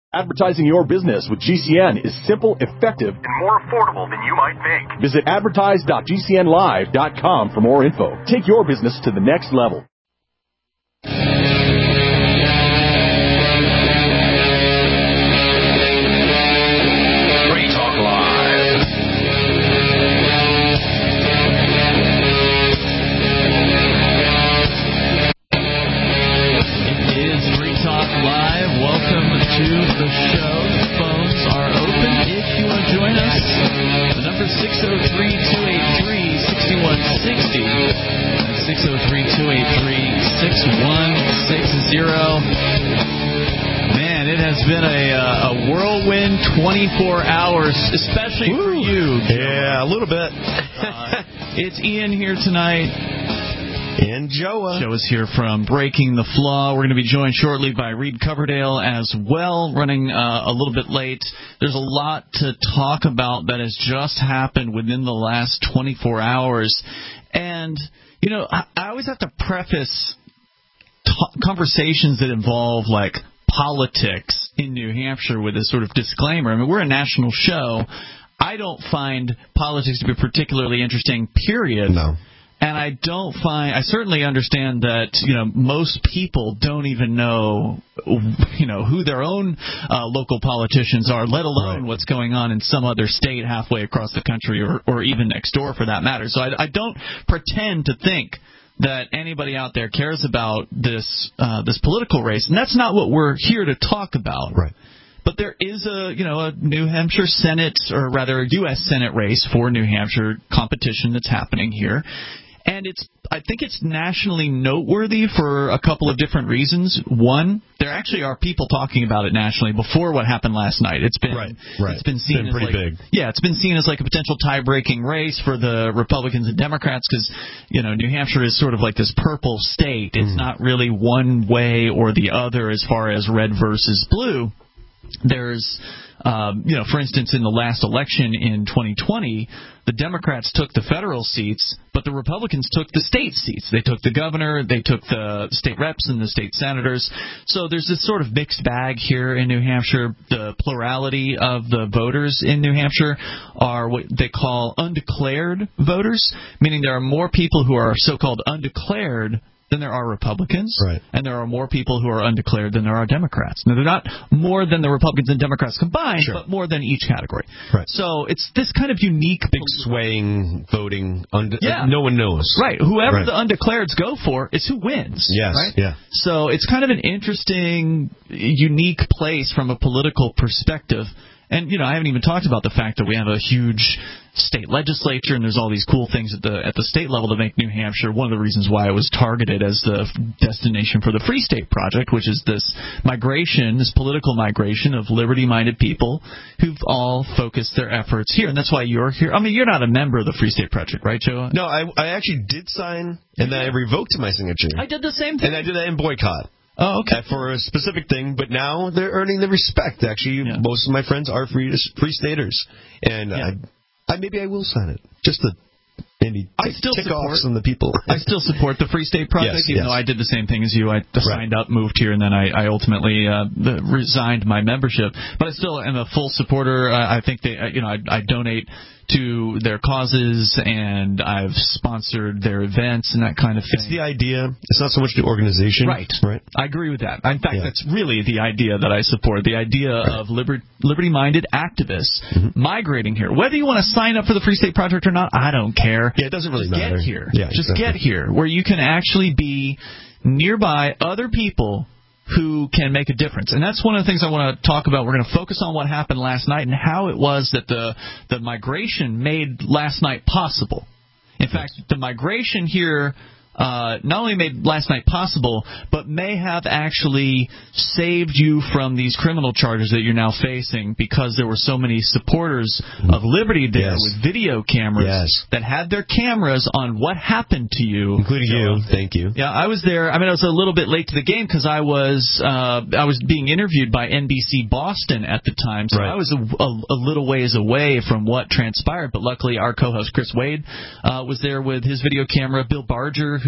Advertising your business with GCN is simple, effective, and more affordable than you might think. Visit advertise.gcnlive.com for more info. Take your business to the next level. Free Talk Live. It is Free Talk Live. Welcome to the show. The phones are open if you want to join us. The number is 603-283-6160. That's 603-283-6160. Man, it has been a whirlwind 24 hours, especially for you. Yeah, a little bit. It's Ian here tonight. And Joa. Joe is here from Breaking the Flaw. We're going to be joined shortly by Reed Coverdale as well, running a little bit late. There's a lot to talk about that has just happened within the last 24 hours. And, you know, I always have to preface conversations that involve, like, politics in New Hampshire with this sort of disclaimer. I mean, we're a national show. I don't find politics to be particularly interesting, period. No. And I certainly understand that, you know, most people don't even know, you know, who their own local politicians are, let alone what's going on in some other state halfway across the country or even next door for that matter. So I don't pretend to think that anybody out there cares about this political race. And that's not what we're here to talk about. Right. But there is a New Hampshire Senate, or rather a U.S. Senate race for New Hampshire competition that's happening here. And I think it's nationally noteworthy for a couple of different reasons. One, there actually are people talking about it nationally before what happened last night. It's been It's been seen as pretty big. Yeah, it's been seen as like a potential tie-breaking race for the Republicans and Democrats because, you know, New Hampshire is sort of like this purple state. It's not really one way or the other as far as red versus blue. There's, for instance, in the last election in 2020, the Democrats took the federal seats, but the Republicans took the state seats. They took the governor, they took the state reps and the state senators. So there's this sort of mixed bag here in New Hampshire. The plurality of the voters in New Hampshire are what they call undeclared voters, meaning there are more people who are so-called undeclared than there are Republicans, and there are more people who are undeclared than there are Democrats. Now, they're not more than the Republicans and Democrats combined, but more than each category. Right. So it's this kind of unique... Big swaying voting. No one knows. Right. Whoever the undeclareds go for is who wins. Yes. Right? Yeah. So it's kind of an interesting, unique place from a political perspective. And, you know, I haven't even talked about the fact that we have a huge state legislature and there's all these cool things at the state level to make New Hampshire one of the reasons why it was targeted as the destination for the Free State Project, which is this migration, this political migration of liberty-minded people who've all focused their efforts here. And that's why you're here. I mean, you're not a member of the Free State Project, right, Joe? No, I actually did sign, and then I revoked my sigtigure. I did the same thing. And I did that in boycott. Oh, okay. For a specific thing, but now they're earning the respect. Actually, most of my friends are free staters, and maybe I will sign it just to maybe tick off some of the people. I still support the Free State Project, even though I did the same thing as you. I signed up, moved here, and then I ultimately resigned my membership. But I still am a full supporter. I think I donate to their causes, and I've sponsored their events and that kind of thing. It's the idea. It's not so much the organization. Right. I agree with that. In fact, that's really the idea that I support, the idea of liberty-minded activists migrating here. Whether you want to sign up for the Free State Project or not, I don't care. Yeah, it doesn't really matter. Get here. Yeah, just get here, where you can actually be nearby other people who can make a difference. And that's one of the things I want to talk about. We're going to focus on what happened last night and how it was that the migration made last night possible. In fact, the migration here not only made last night possible, but may have actually saved you from these criminal charges that you're now facing because there were so many supporters of liberty there with video cameras that had their cameras on what happened to you. Including you. Thank you. Yeah, I was there. I mean, I was a little bit late to the game because I was being interviewed by NBC Boston at the time, so I was a little ways away from what transpired, but luckily our co-host Chris Wade was there with his video camera. Bill Barger,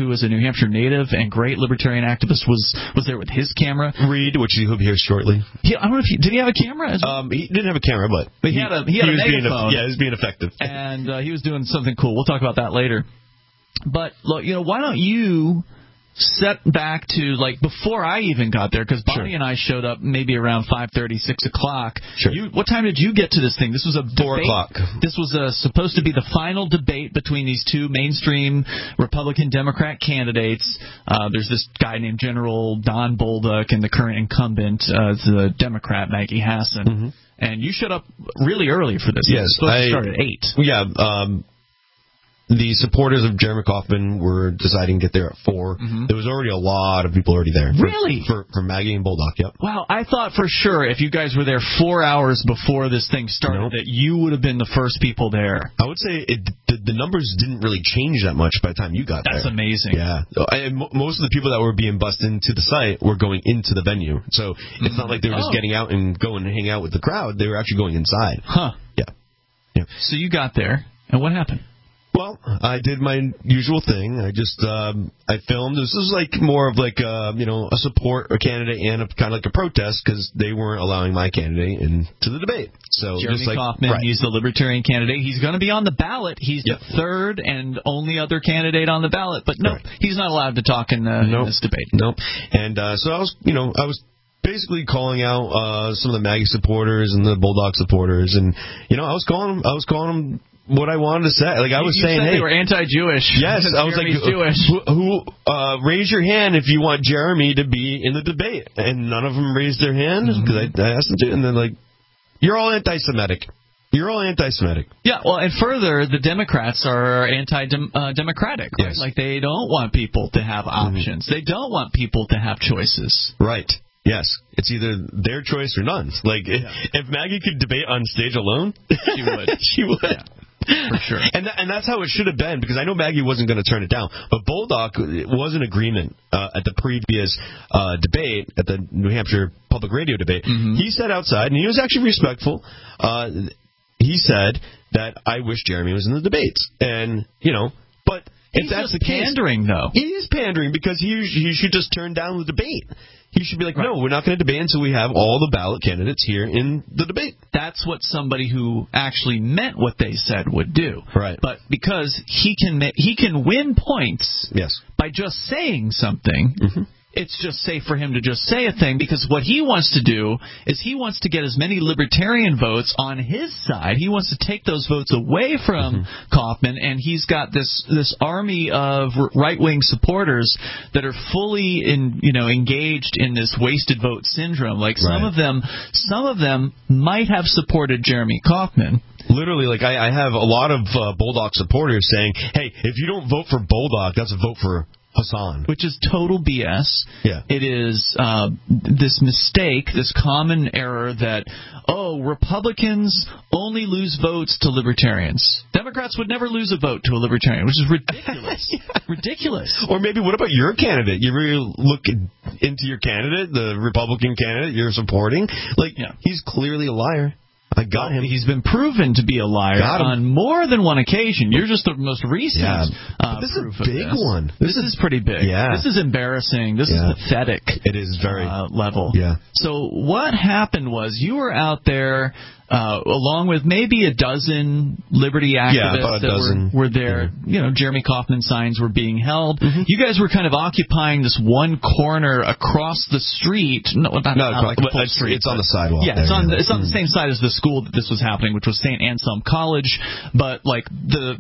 who is a New Hampshire native and great libertarian activist, was there with his camera. Reed, which he'll be here shortly. I don't know if did he have a camera? He didn't have a camera, but he had a megaphone. He was being effective. And he was doing something cool. We'll talk about that later. But, look, why don't you set back to, like, before I even got there, because Bonnie and I showed up maybe around 5:30, 6 o'clock. Sure. What time did you get to this thing? This was a 4 o'clock. This was supposed to be the final debate between these two mainstream Republican-Democrat candidates. There's this guy named General Don Bolduc and the current incumbent, the Democrat, Maggie Hassan. Mm-hmm. And you showed up really early for this. Yes. It was supposed to start at 8. Yeah, the supporters of Jeremy Kauffman were deciding to get there at 4. Mm-hmm. There was already a lot of people already there. Really? For Maggie and Bolduc, yep. Wow, I thought for sure if you guys were there 4 hours before this thing started that you would have been the first people there. I would say the numbers didn't really change that much by the time you got there. That's amazing. Yeah. And most of the people that were being bussed into the site were going into the venue. So it's not like they were just getting out and going and hang out with the crowd. They were actually going inside. Huh. Yeah. So you got there, and what happened? Well, I did my usual thing. I just I filmed. This was like more of like a support a candidate and kind of like a protest because they weren't allowing my candidate into the debate. So Jeremy just Kauffman, he's the Libertarian candidate. He's going to be on the ballot. He's the third and only other candidate on the ballot. But no, he's not allowed to talk in this debate. Nope. And so I was basically calling out some of the Maggie supporters and the Bulldog supporters, and I was calling them what I wanted to say. Like I was saying, hey, they were anti-Jewish. Yes, I was like, Jewish. Who raise your hand if you want Jeremy to be in the debate? And none of them raised their hand because I asked them to, and they're like, "You're all anti-Semitic. You're all anti-Semitic." Yeah, well, and further, the Democrats are anti-democratic, right? Yes. Like they don't want people to have options. They don't want people to have choices. Right. Yes, it's either their choice or none. Like if Maggie could debate on stage alone, she would. She would. Yeah. For sure. And that's how it should have been, because I know Maggie wasn't going to turn it down. But Bolduc was in agreement at the previous debate, at the New Hampshire Public Radio debate. Mm-hmm. He sat outside, and he was actually respectful. He said that I wish Jeremy was in the debates. And, but if that's the case... He's pandering, though. He is pandering, because he should just turn down the debate. He should be like, no, we're not going to debate until we have all the ballot candidates here in the debate. That's what somebody who actually meant what they said would do. Right. But because he can win points by just saying something, it's just safe for him to just say a thing, because what he wants to do is he wants to get as many libertarian votes on his side. He wants to take those votes away from Kauffman, and he's got this army of right-wing supporters that are fully engaged in this wasted vote syndrome. Like some of them might have supported Jeremy Kauffman. Literally, like I have a lot of Bolduc supporters saying, "Hey, if you don't vote for Bolduc, that's a vote for Hassan," which is total BS. Yeah. It is this mistake, this common error that, Republicans only lose votes to libertarians. Democrats would never lose a vote to a libertarian, which is ridiculous. Ridiculous. Or maybe, what about your candidate? You really look into your candidate, the Republican candidate you're supporting? He's clearly a liar. I got him. He's been proven to be a liar on more than one occasion. You're just the most recent this proof is a big one. This is pretty big. Yeah. This is embarrassing. This is pathetic. It is very level. Yeah. So what happened was you were out there along with maybe a dozen liberty activists that were there. Jeremy Kauffman signs were being held. Mm-hmm. You guys were kind of occupying this one corner across the street. It's on the sidewalk. Yeah, it's on the same side as the school that this was happening, which was St. Anselm College, but like the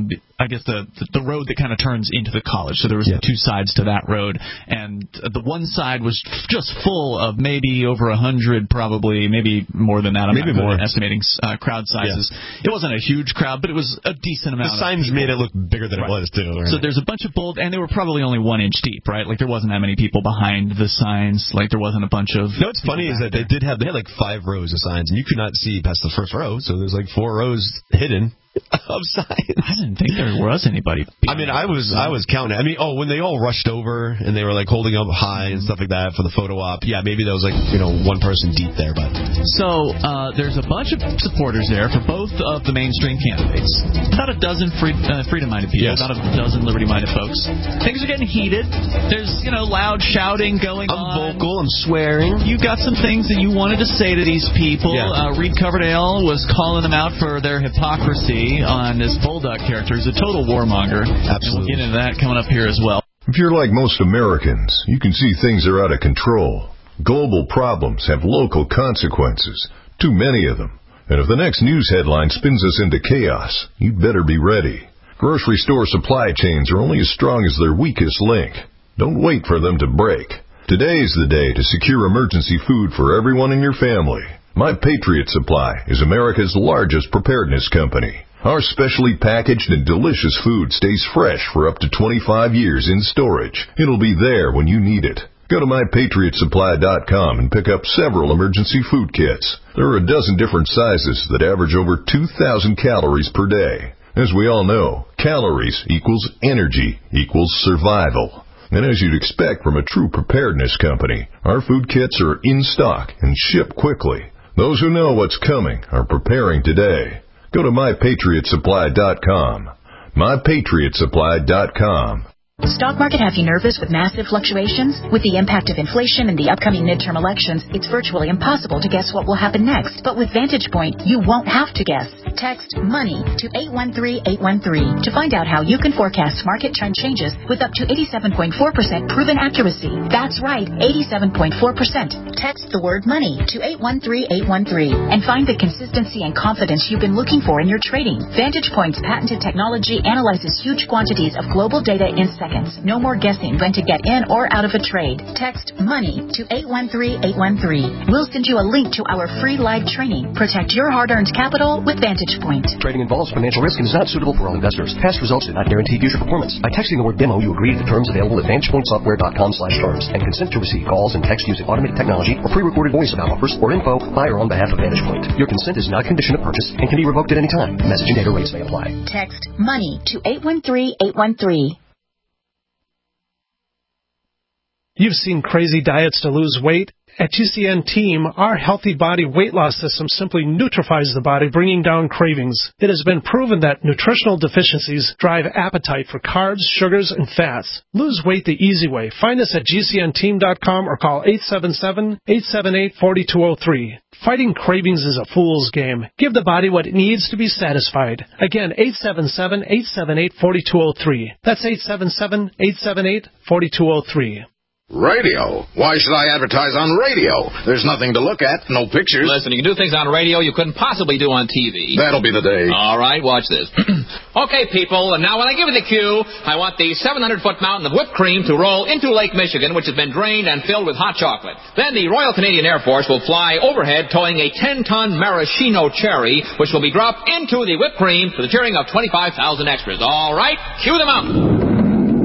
road that kind of turns into the college. So there was two sides to that road, and the one side was just full of maybe over 100, probably maybe more than that. I'm maybe more estimating crowd sizes. Yeah. It wasn't a huge crowd, but it was a decent amount. The signs made it look bigger than it was too. Right? So there's a bunch of bold, and they were probably only 1 inch deep, right? Like there wasn't that many people behind the signs. Like there wasn't a bunch of. What's funny is that they had like 5 rows of signs, and you could not see past the first row. So there's like 4 rows hidden. of science. I didn't think there was anybody. I mean, I was counting. I mean, when they all rushed over and they were like holding up high and stuff like that for the photo op. Yeah, maybe there was like one person deep there, but so there's a bunch of supporters there for both of the mainstream candidates. About a dozen freedom-minded people, about a dozen liberty-minded folks. Things are getting heated. There's loud shouting going on. I'm vocal. I'm swearing. You got some things that you wanted to say to these people. Yeah. Reed Coverdale was calling them out for their hypocrisy on this Bolduc character. He's a total warmonger. Absolutely. And we'll get into that coming up here as well. If you're like most Americans, you can see things are out of control. Global problems have local consequences, too many of them. And if the next news headline spins us into chaos, you'd better be ready. Grocery store supply chains are only as strong as their weakest link. Don't wait for them to break. Today's the day to secure emergency food for everyone in your family. My Patriot Supply is America's largest preparedness company. Our specially packaged and delicious food stays fresh for up to 25 years in storage. It'll be there when you need it. Go to MyPatriotSupply.com and pick up several emergency food kits. There are a dozen different sizes that average over 2,000 calories per day. As we all know, calories equals energy equals survival. And as you'd expect from a true preparedness company, our food kits are in stock and ship quickly. Those who know what's coming are preparing today. Go to MyPatriotSupply.com. MyPatriotSupply.com. Stock market have you nervous with massive fluctuations? With the impact of inflation and the upcoming midterm elections, it's virtually impossible to guess what will happen next. But with Vantage Point, you won't have to guess. Text MONEY to 813-813 to find out how you can forecast market trend changes with up to 87.4% proven accuracy. That's right, 87.4%. Text the word MONEY to 813-813 and find the consistency and confidence you've been looking for in your trading. Vantage Point's patented technology analyzes huge quantities of global data in seconds. No more guessing when to get in or out of a trade. Text MONEY to 813-813. We'll send you a link to our free live training. Protect your hard-earned capital with Vantage Point. Trading involves financial risk and is not suitable for all investors. Past results do not guarantee future performance. By texting the word demo, you agree to the terms available at VantagePointSoftware.com/terms and consent to receive calls and text using automated technology or pre-recorded voice about offers or info by or on behalf of Vantage Point. Your consent is not a condition of purchase and can be revoked at any time. Message and data rates may apply. Text MONEY to 813-813. You've seen crazy diets to lose weight. At GCN Team, our healthy body weight loss system simply neutralizes the body, bringing down cravings. It has been proven that nutritional deficiencies drive appetite for carbs, sugars, and fats. Lose weight the easy way. Find us at GCNteam.com or call 877-878-4203. Fighting cravings is a fool's game. Give the body what it needs to be satisfied. Again, 877-878-4203. That's 877-878-4203. Radio? Why should I advertise on radio? There's nothing to look at, no pictures. Listen, you can do things on radio you couldn't possibly do on TV. That'll be the day. All right, watch this. Okay, people, and now when I give you the cue, I want the 700-foot mountain of whipped cream to roll into Lake Michigan, which has been drained and filled with hot chocolate. Then the Royal Canadian Air Force will fly overhead towing a 10-ton maraschino cherry, which will be dropped into the whipped cream to the cheering of 25,000 extras. All right, cue the mountain.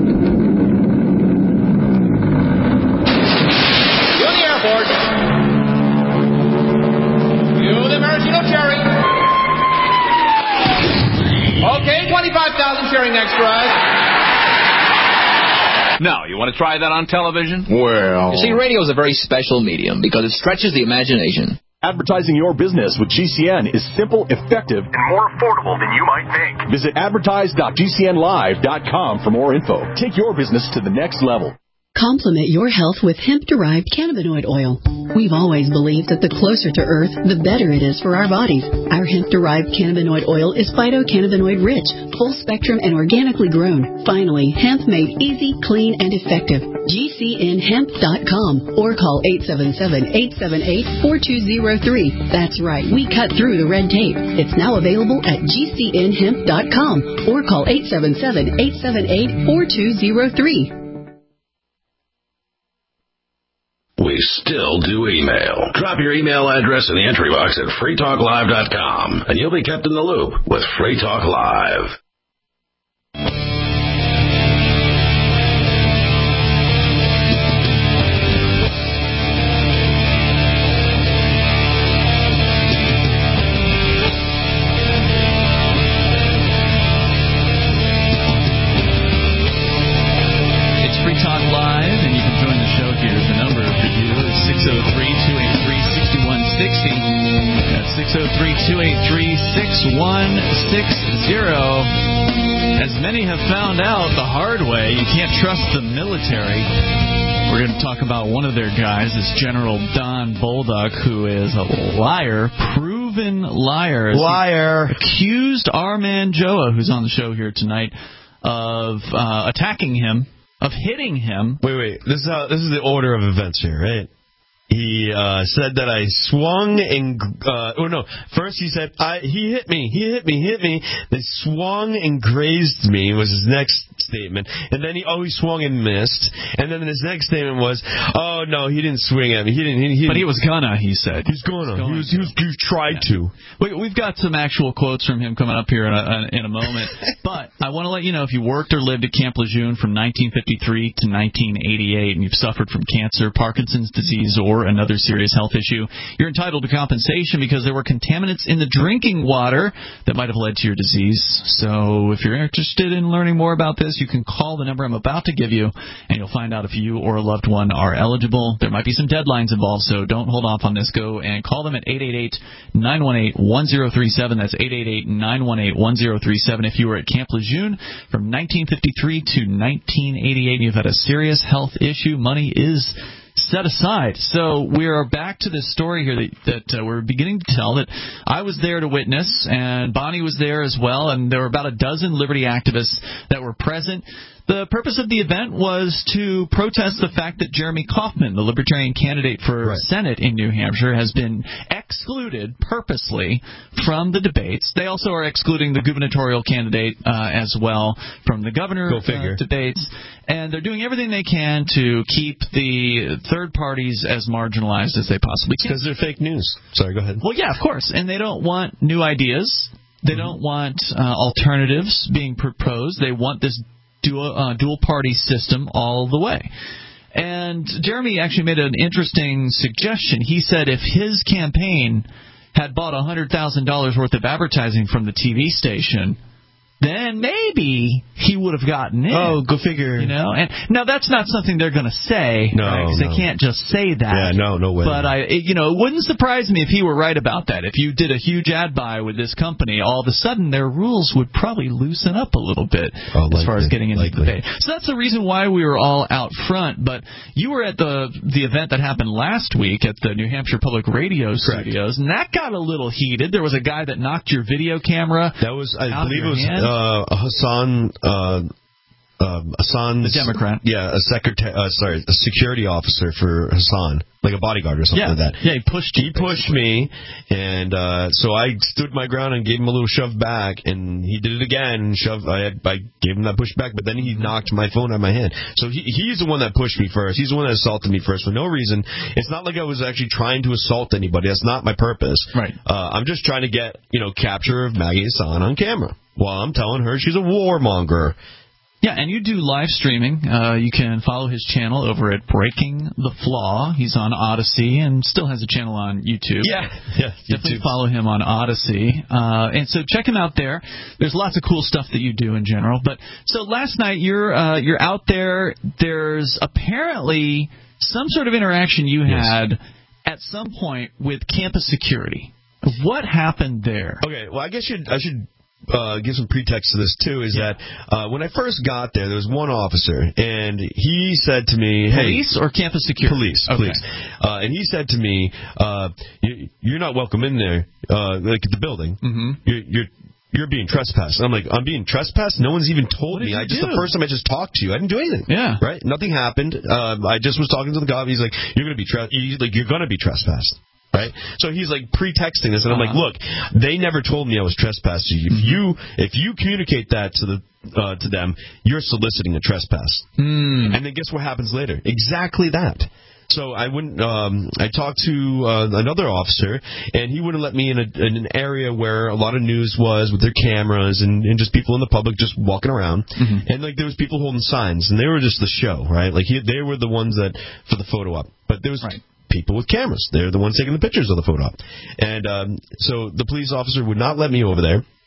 Okay, 25,000 cheering extras. Now, you want to try that on television? Well... You see, radio is a very special medium because it stretches the imagination. Advertising your business with GCN is simple, effective, and more affordable than you might think. Visit advertise.gcnlive.com for more info. Take your business to the next level. Complement your health with hemp-derived cannabinoid oil. We've always believed that the closer to Earth, the better it is for our bodies. Our hemp-derived cannabinoid oil is phytocannabinoid-rich, full-spectrum, and organically grown. Finally, hemp made easy, clean, and effective. GCNhemp.com or call 877-878-4203. That's right, we cut through the red tape. It's now available at GCNhemp.com or call 877-878-4203. We still do email. Drop your email address in the entry box at freetalklive.com, and you'll be kept in the loop with Free Talk Live. That's 603-283-6160. As many have found out the hard way, you can't trust the military. We're going to talk about one of their guys, this General Don Bolduc, who is a liar, proven liar. Liar. Accused our man Joa, who's on the show here tonight, of attacking him, of hitting him. Wait. This is the order of events here, right? He said that I swung and... First he said, he hit me. They swung and grazed me was his next statement. And then he swung and missed. And then his next statement was, oh, no, he didn't swing at me. He didn't. But he was gonna, he said. He tried to. We've got some actual quotes from him coming up here in a moment. But I want to let you know, if you worked or lived at Camp Lejeune from 1953 to 1988 and you've suffered from cancer, Parkinson's disease, or another serious health issue, you're entitled to compensation because there were contaminants in the drinking water that might have led to your disease. So if you're interested in learning more about this, you can call the number I'm about to give you, and you'll find out if you or a loved one are eligible. There might be some deadlines involved, so don't hold off on this. Go and call them at 888-918-1037. That's 888-918-1037. If you were at Camp Lejeune from 1953 to 1988 and you've had a serious health issue, money is set aside. So we are back to this story here that we're beginning to tell, that I was there to witness, and Bonnie was there as well, and there were about a dozen Liberty activists that were present. The purpose of the event was to protest the fact that Jeremy Kauffman, the Libertarian candidate for Senate in New Hampshire, has been excluded purposely from the debates. They also are excluding the gubernatorial candidate as well from the governor debates. And they're doing everything they can to keep the third parties as marginalized as they possibly can. Because they're fake news. Sorry, go ahead. Well, yeah, of course. And they don't want new ideas. They don't want alternatives being proposed. They want this dual-party system all the way. And Jeremy actually made an interesting suggestion. He said if his campaign had bought $100,000 worth of advertising from the TV station, then maybe he would have gotten in. Oh, go figure. You know, and now that's not something they're going to say. No, right? 'Cause they can't just say that. Yeah, no way. But it wouldn't surprise me if he were right about that. If you did a huge ad buy with this company, all of a sudden their rules would probably loosen up a little bit as far as getting into the debate. So that's the reason why we were all out front. But you were at the event that happened last week at the New Hampshire Public Radio Studios, and that got a little heated. There was a guy that knocked your video camera. That was, I believe it was Hassan, Hassan's, the Democrat. Yeah, a security officer for Hassan, like a bodyguard or something like that. Yeah, he pushed me, and so I stood my ground and gave him a little shove back, and he did it again. I gave him that push back, but then he knocked my phone out of my hand. So he's the one that pushed me first. He's the one that assaulted me first for no reason. It's not like I was actually trying to assault anybody. That's not my purpose. Right. I'm just trying to get capture of Maggie Hassan on camera while I'm telling her she's a warmonger. Yeah, and you do live streaming. You can follow his channel over at Breaking the Flaw. He's on Odyssey and still has a channel on YouTube. Yeah. Definitely follow him on Odyssey. And so check him out there. There's lots of cool stuff that you do in general. But so last night you're out there. There's apparently some sort of interaction you had at some point with campus security. What happened there? Okay, well, I guess I should give some pretext to this, too, is that when I first got there was one officer, and he said to me... Police or campus security? Police. And he said to me, you're not welcome in there, like at the building. Mm-hmm. You're being trespassed. I'm like, I'm being trespassed? No one's even told me. The first time I just talked to you, I didn't do anything. Yeah. Right? Nothing happened. I just was talking to the guy. He's like, you're going to be trespassed. Right? So he's like pretexting this, and I'm like, look, they never told me I was trespassing you. If you communicate that to them, you're soliciting a trespass. And then guess what happens later? Exactly that. So I talked to another officer, and he wouldn't let me in an area where a lot of news was with their cameras and just people in the public just walking around. Mm-hmm. And like there was people holding signs, and they were just the show, right? Like they were the ones that for the photo op, but there was people with cameras. They're the ones taking the pictures of the photo op. And so the police officer would not let me over there.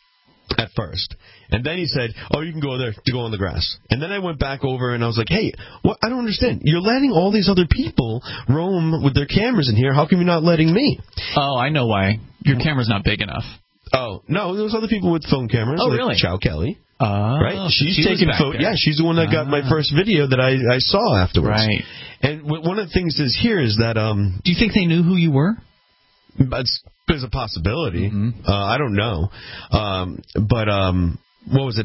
at first. And then he said, oh, you can go there to go on the grass. And then I went back over and I was like, hey, I don't understand. You're letting all these other people roam with their cameras in here. How come you're not letting me? Oh, I know why. Your camera's not big enough. Oh, no, there was other people with phone cameras. Oh, like really? Chow Kelly. So Right? She's taking photos. Yeah, she's the one that got my first video that I saw afterwards. Right. And one of the things is that... do you think they knew who you were? There's a possibility. I don't know. What was it?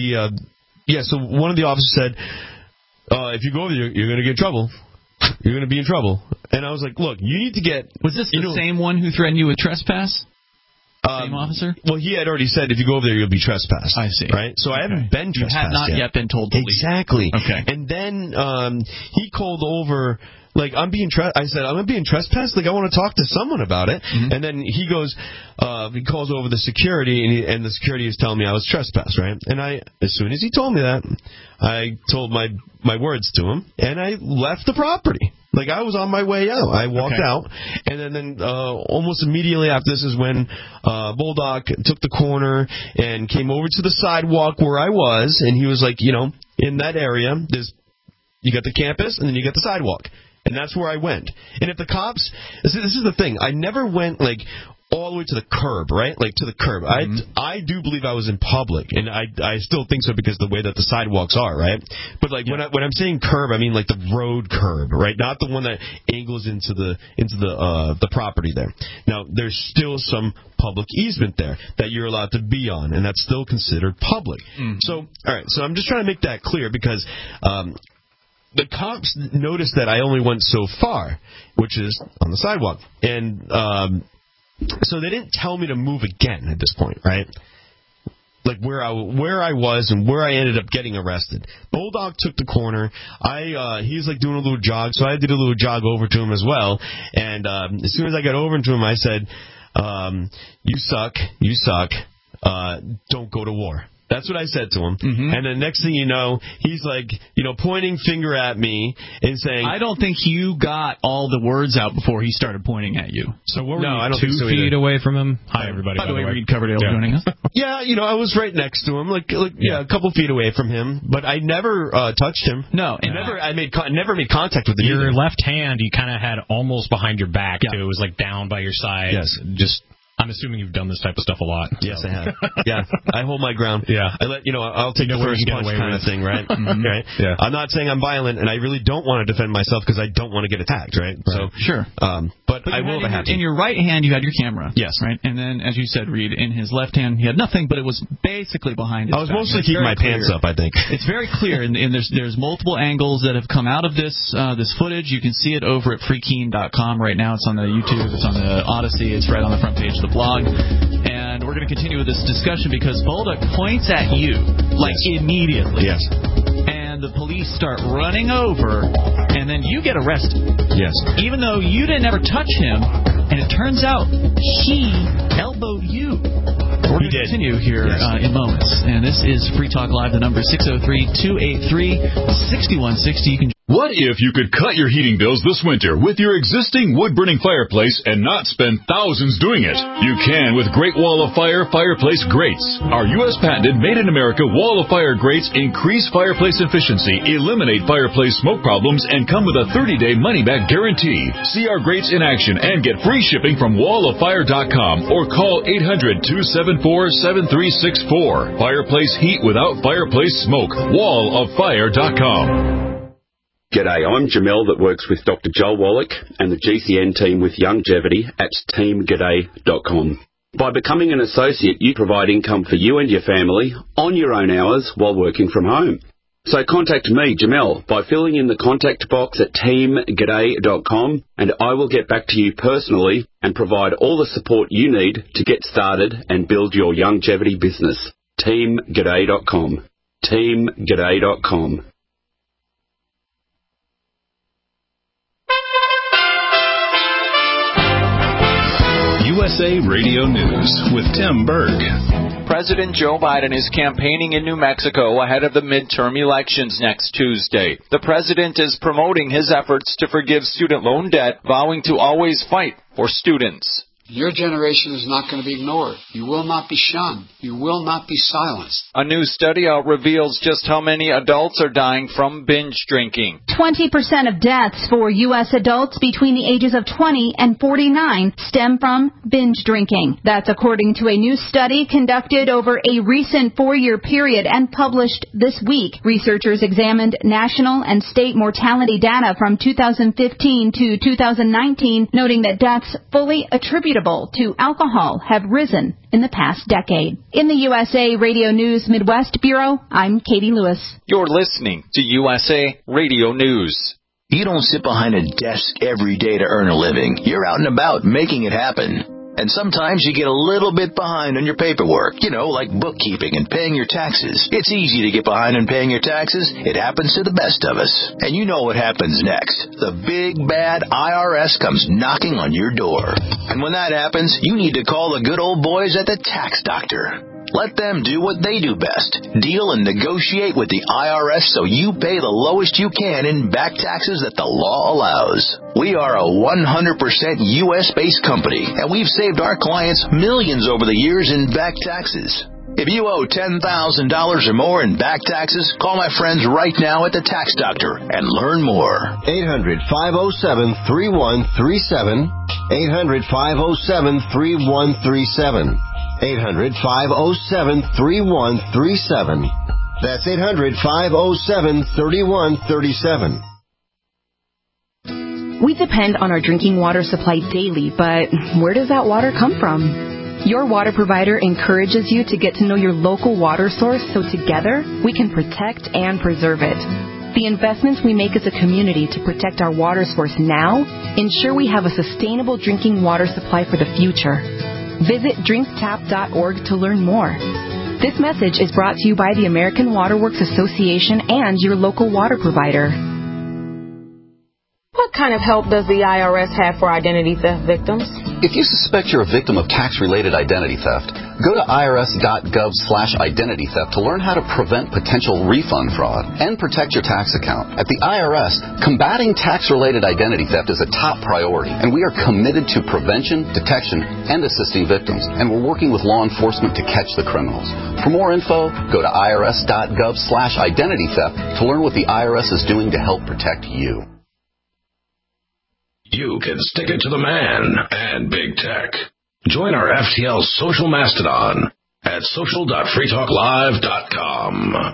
So one of the officers said, if you go over there, you're going to get in trouble. You're going to be in trouble. And I was like, look, you need to get... Was this the same one who threatened you with trespass? Same officer? Well, he had already said if you go over there, you'll be trespassed. I see. Right? So I haven't been trespassed You had not yet been told to leave. Exactly. Okay. And then he called over... Like, I said, I'm being trespassed? Like, I want to talk to someone about it. And then he goes, he calls over the security, and the security is telling me I was trespassed, right? And as soon as he told me that, I told my words to him, and I left the property. Like, I was on my way out. I walked out, and then almost immediately after this is when Bulldog took the corner and came over to the sidewalk where I was, and he was like, in that area, you got the campus, and then you got the sidewalk. And that's where I went. And if the cops... This is the thing. I never went, all the way to the curb, right? Like, to the curb. I do believe I was in public, and I still think so because of the way that the sidewalks are, right? But, when I'm saying curb, I mean, the road curb, right? Not the one that angles into the property there. Now, there's still some public easement there that you're allowed to be on, and that's still considered public. So, all right. So I'm just trying to make that clear because... the cops noticed that I only went so far, which is on the sidewalk. And so they didn't tell me to move again at this point, right? Like where I was and where I ended up getting arrested. Bulldog took the corner. He's doing a little jog, so I did a little jog over to him as well. And as soon as I got over to him, I said, you suck, don't go to war. That's what I said to him. And the next thing you know, he's pointing finger at me and saying... I don't think you got all the words out before he started pointing at you. So what were you, 2 feet away from him? Hi, everybody. By the way, Reed Coverdale joining us. Yeah, I was right next to him, a couple feet away from him, but I never touched him. No. I never made contact with him. Your left hand, you kind of had almost behind your back, too. It was down by your side. Yes. I'm assuming you've done this type of stuff a lot. Yes, I have. Yeah, I hold my ground. Yeah. I'll take the first punch kind of thing, right? Right? Yeah. I'm not saying I'm violent, and I really don't want to defend myself because I don't want to get attacked, right? So sure. But I will have in your right hand, you had your camera. Yes. Right? And then, as you said, Reed, in his left hand, he had nothing, but it was basically behind his I was back. mostly keeping my pants up, I think. It's very clear, and there's multiple angles that have come out of this footage. You can see it over at freekeen.com right now. It's on the YouTube. It's on the Odyssey. It's right on the front page of the blog. And we're going to continue with this discussion because Bulldog points at you, immediately. Yes. And the police start running over, and then you get arrested. Yes. Even though you didn't ever touch him, and it turns out he elbowed you. We're going to continue here in moments. And this is Free Talk Live. The number is 603-283-6160. You can... What if you could cut your heating bills this winter with your existing wood-burning fireplace and not spend thousands doing it? You can with Great Wall of Fire fireplace grates. Our U.S. patented made-in-America Wall of Fire grates increase fireplace efficiency, eliminate fireplace smoke problems, and come with a 30-day money-back guarantee. See our grates in action and get free shipping from walloffire.com or call 800-274-7364. Fireplace heat without fireplace smoke. walloffire.com. G'day, I'm Jamel that works with Dr. Joel Wallach and the GCN team with Longevity at teamg'day.com. By becoming an associate, you provide income for you and your family on your own hours while working from home. So contact me, Jamel, by filling in the contact box at teamg'day.com and I will get back to you personally and provide all the support you need to get started and build your longevity business. teamg'day.com. teamg'day.com. USA Radio News with Tim Berg. President Joe Biden is campaigning in New Mexico ahead of the midterm elections next Tuesday. The president is promoting his efforts to forgive student loan debt, vowing to always fight for students. Your generation is not going to be ignored. You will not be shunned. You will not be silenced. A new study out reveals just how many adults are dying from binge drinking. 20% of deaths for U.S. adults between the ages of 20 and 49 stem from binge drinking. That's according to a new study conducted over a recent 4-year period and published this week. Researchers examined national and state mortality data from 2015 to 2019, noting that deaths fully attributable to alcohol have risen in the past decade. In the USA Radio News Midwest Bureau, I'm Katie Lewis. You're listening to USA Radio News. You don't sit behind a desk every day to earn a living. You're out and about making it happen. And sometimes you get a little bit behind on your paperwork, like bookkeeping and paying your taxes. It's easy to get behind on paying your taxes. It happens to the best of us. And you know what happens next. The big, bad IRS comes knocking on your door. And when that happens, you need to call the good old boys at the Tax Doctor. Let them do what they do best. Deal and negotiate with the IRS so you pay the lowest you can in back taxes that the law allows. We are a 100% U.S.-based company, and we've saved our clients millions over the years in back taxes. If you owe $10,000 or more in back taxes, call my friends right now at the Tax Doctor and learn more. 800-507-3137. 800-507-3137. 800-507-3137. That's 800-507-3137. We depend on our drinking water supply daily, but where does that water come from? Your water provider encourages you to get to know your local water source so together we can protect and preserve it. The investments we make as a community to protect our water source now ensure we have a sustainable drinking water supply for the future. Visit drinktap.org to learn more. This message is brought to you by the American Water Works Association and your local water provider. What kind of help does the IRS have for identity theft victims? If you suspect you're a victim of tax-related identity theft, go to irs.gov/identity theft to learn how to prevent potential refund fraud and protect your tax account. At the IRS, combating tax-related identity theft is a top priority, and we are committed to prevention, detection, and assisting victims, and we're working with law enforcement to catch the criminals. For more info, go to irs.gov/identity theft to learn what the IRS is doing to help protect you. You can stick it to the man and big tech. Join our FTL social mastodon at social.freetalklive.com.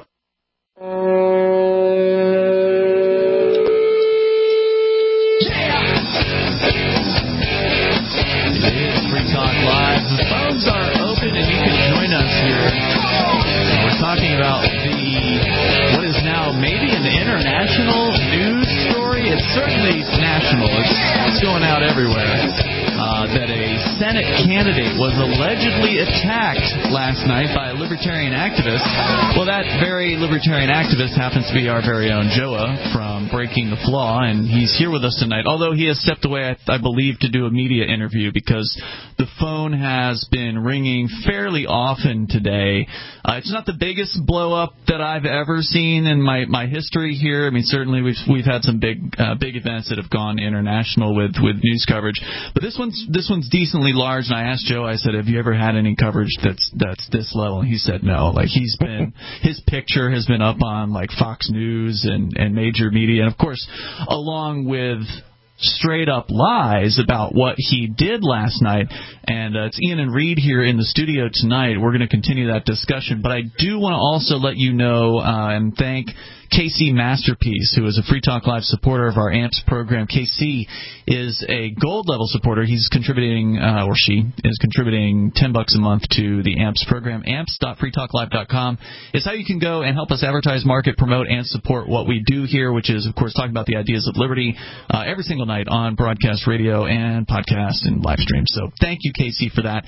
It's Free Talk Live. The phones are open and you can join us here. We're talking about what is now maybe an international news story. It's certainly national. It's going out everywhere. That a Senate candidate was allegedly attacked last night by a libertarian activist. Well, that very libertarian activist happens to be our very own Joa from Breaking the Flaw, and he's here with us tonight, although he has stepped away, I believe, to do a media interview because the phone has been ringing fairly often today. It's not the biggest blow-up that I've ever seen in my history here. I mean, certainly we've had some big events that have gone international with news coverage, but this one's decently large. And I asked Joe, I said, have you ever had any coverage that's this level? And he said no. Like, his picture has been up on like Fox News and major media, and of course, along with straight up lies about what he did last night. And it's Ian and Reed here in the studio tonight. We're going to continue that discussion, but I do want to also let you know and thank KC Masterpiece, who is a Free Talk Live supporter of our AMPS program. KC is a gold level supporter. He's contributing, or she is contributing $10 a month to the AMPS program. AMPS.freetalklive.com is how you can go and help us advertise, market, promote, and support what we do here, which is, of course, talking about the ideas of liberty every single night on broadcast radio and podcast and live stream. So thank you, KC, for that.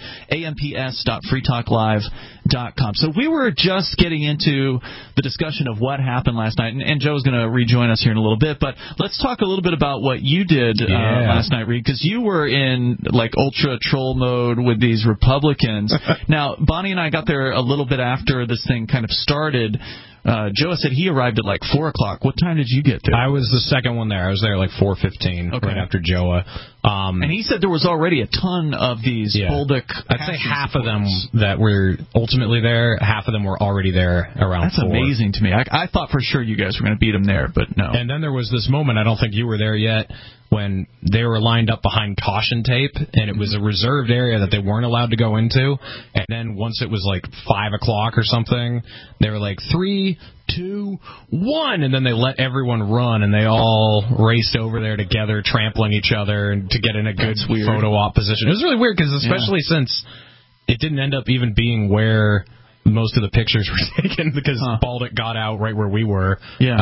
AMPS.freetalklive.com. So we were just getting into the discussion of what happened last night, and Joe's going to rejoin us here in a little bit, but let's talk a little bit about what you did last night, Reed, because you were in like ultra troll mode with these Republicans. Now, Bonnie and I got there a little bit after this thing kind of started. Joe said he arrived at like 4 o'clock. What time did you get there? I was the second one there. I was there like 4:15, right after Joa. And he said there was already a ton of these Bolduc. I'd say half of them that were ultimately there, half of them were already there around That's 4. amazing to me. I thought for sure you guys were going to beat them there, but no. And then there was this moment, I don't think you were there yet, when they were lined up behind caution tape, and it was a reserved area that they weren't allowed to go into. And then once it was like 5 o'clock or something, they were like 3, 2, 1, and then they let everyone run, and they all raced over there together, trampling each other, and to get in a good photo op position. It was really weird, because especially since it didn't end up even being where most of the pictures were taken, because Baldock got out right where we were.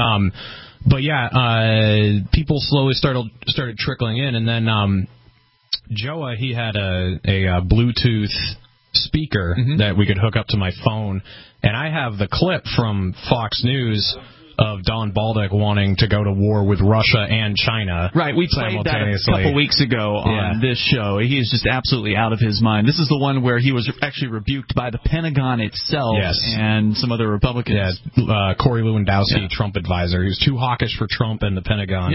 But people slowly started trickling in, and then Joa, he had a Bluetooth speaker that we could hook up to my phone, and I have the clip from Fox News of Don Baldock wanting to go to war with Russia and China. Right, we played that a couple weeks ago on this show. He is just absolutely out of his mind. This is the one where he was actually rebuked by the Pentagon itself and some other Republicans. Corey Lewandowski, Trump advisor. He was too hawkish for Trump and the Pentagon.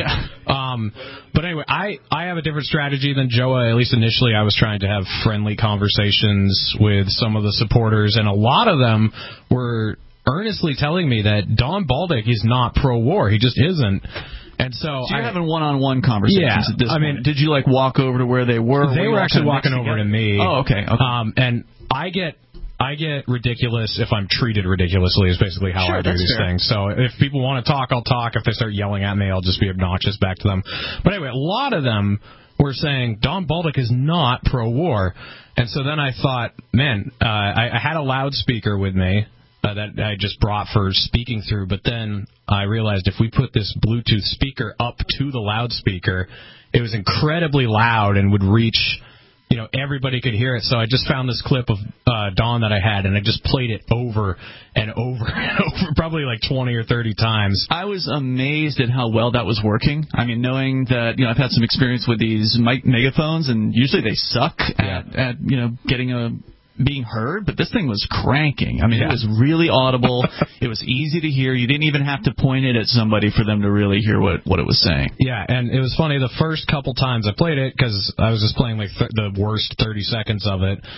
But anyway, I have a different strategy than Joa. At least initially, I was trying to have friendly conversations with some of the supporters, and a lot of them were earnestly telling me that Don Baldock is not pro-war. He just isn't. And so you're having one-on-one conversations at this point. Mean, did you walk over to where they were? They were actually walking over to me. Oh, okay. And I get ridiculous if I'm treated ridiculously is basically how I do these things. So if people want to talk, I'll talk. If they start yelling at me, I'll just be obnoxious back to them. But anyway, a lot of them were saying Don Baldock is not pro-war. And so then I thought, man, I had a loudspeaker with me that I just brought for speaking through, but then I realized if we put this Bluetooth speaker up to the loudspeaker, it was incredibly loud and would reach, everybody could hear it. So I just found this clip of Don that I had, and I just played it over and over and over, probably like 20 or 30 times. I was amazed at how well that was working. I mean, knowing that, I've had some experience with these megaphones, and usually they suck at getting being heard, but this thing was cranking. I mean, it was really audible. It was easy to hear. You didn't even have to point it at somebody for them to really hear what it was saying. Yeah, and it was funny, the first couple times I played it, because I was just playing the worst 30 seconds of it,